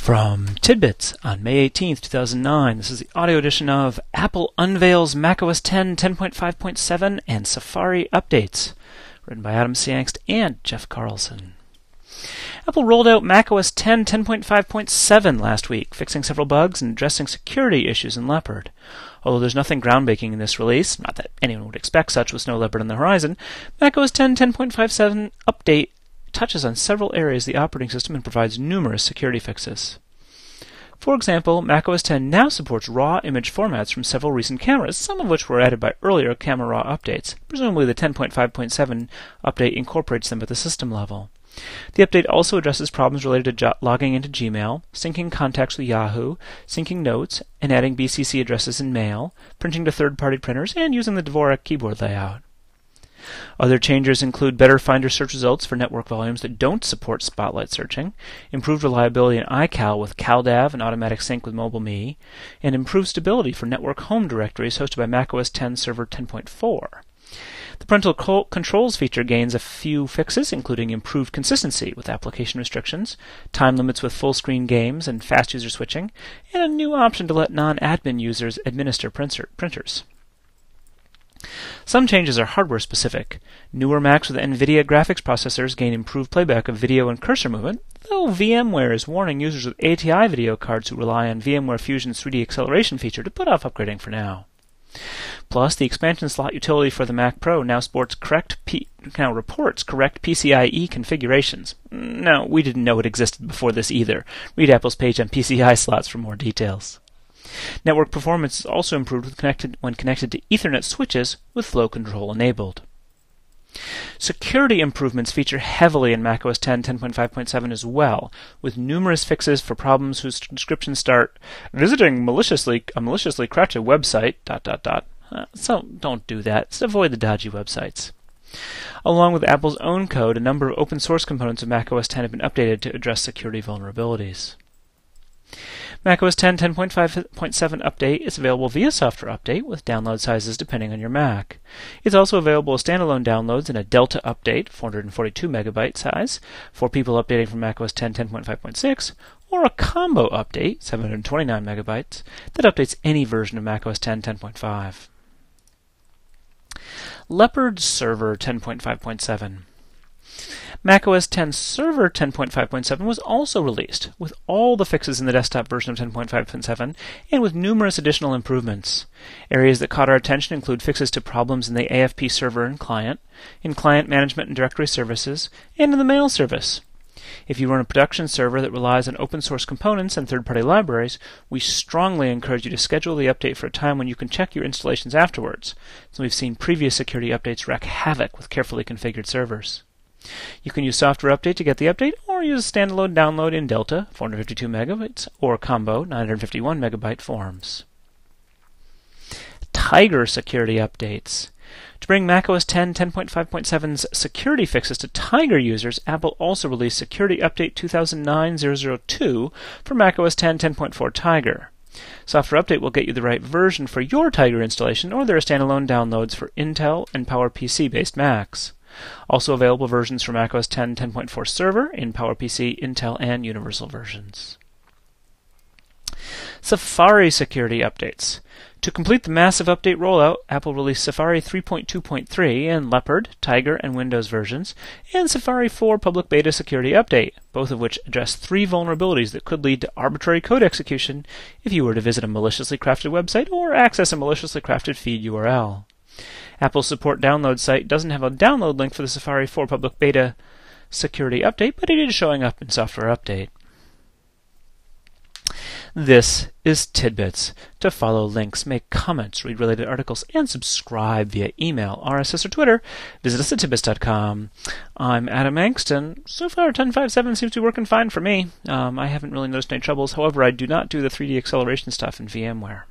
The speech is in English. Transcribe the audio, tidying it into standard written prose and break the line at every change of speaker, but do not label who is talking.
From Tidbits on May 18th, 2009, this is the audio edition of Apple Unveils macOS 10 10.5.7 and Safari Updates, written by Adam C. Angst and Jeff Carlson. Apple rolled out macOS 10 10.5.7 last week, fixing several bugs and addressing security issues in Leopard. Although there's nothing groundbreaking in this release, not that anyone would expect such with Snow Leopard on the horizon, macOS 10 10.5.7 update touches on several areas of the operating system and provides numerous security fixes. For example, macOS 10 now supports RAW image formats from several recent cameras, some of which were added by earlier Camera Raw updates. Presumably the 10.5.7 update incorporates them at the system level. The update also addresses problems related to logging into Gmail, syncing contacts with Yahoo, syncing notes, and adding BCC addresses in Mail, printing to third-party printers, and using the Dvorak keyboard layout. Other changes include better Finder search results for network volumes that don't support Spotlight searching, improved reliability in iCal with CalDAV and automatic sync with MobileMe, and improved stability for network home directories hosted by macOS 10 Server 10.4. The parental controls feature gains a few fixes, including improved consistency with application restrictions, time limits with full-screen games and fast user switching, and a new option to let non-admin users administer printers. Some changes are hardware-specific. Newer Macs with NVIDIA graphics processors gain improved playback of video and cursor movement, though VMware is warning users with ATI video cards who rely on VMware Fusion's 3D acceleration feature to put off upgrading for now. Plus, the expansion slot utility for the Mac Pro now reports correct PCIe configurations. No, we didn't know it existed before this either. Read Apple's page on PCI slots for more details. Network performance is also improved when connected to Ethernet switches with flow control enabled. Security improvements feature heavily in macOS 10 10.5.7 as well, with numerous fixes for problems whose descriptions start visiting a maliciously crafted website ... So don't do that. Just avoid the dodgy websites. Along with Apple's own code, a number of open source components of macOS 10 have been updated to address security vulnerabilities. macOS 10 10.5.7 update is available via software update with download sizes depending on your Mac. It's also available as standalone downloads in a Delta update, 442 megabyte size, for people updating from macOS 10 10.5.6, or a combo update, 729 megabytes, that updates any version of macOS 10 10.5. Leopard Server 10.5.7. macOS 10 Server 10.5.7 was also released, with all the fixes in the desktop version of 10.5.7 and with numerous additional improvements. Areas that caught our attention include fixes to problems in the AFP server and client, in client management and directory services, and in the mail service. If you run a production server that relies on open source components and third-party libraries, we strongly encourage you to schedule the update for a time when you can check your installations afterwards, since we've seen previous security updates wreak havoc with carefully configured servers. You can use Software Update to get the update, or use a standalone download in Delta, 452 megabytes, or Combo, 951 megabyte forms. Tiger security updates. To bring macOS 10 10.5.7's security fixes to Tiger users, Apple also released Security Update 2009-002 for macOS 10 10.4 Tiger. Software Update will get you the right version for your Tiger installation, or there are standalone downloads for Intel and PowerPC-based Macs. Also available versions for macOS 10 10.4 Server in PowerPC, Intel, and Universal versions. Safari security updates. To complete the massive update rollout, Apple released Safari 3.2.3 in Leopard, Tiger, and Windows versions, and Safari 4 Public Beta Security Update, both of which address 3 vulnerabilities that could lead to arbitrary code execution if you were to visit a maliciously crafted website or access a maliciously crafted feed URL. Apple's support download site doesn't have a download link for the Safari 4 Public Beta Security Update, but it is showing up in Software Update. This is Tidbits. To follow links, make comments, read related articles, and subscribe via email, RSS, or Twitter, visit us at tidbits.com. I'm Adam Angst, and so far 10.5.7 seems to be working fine for me. I haven't really noticed any troubles. However, I do not do the 3D acceleration stuff in VMware.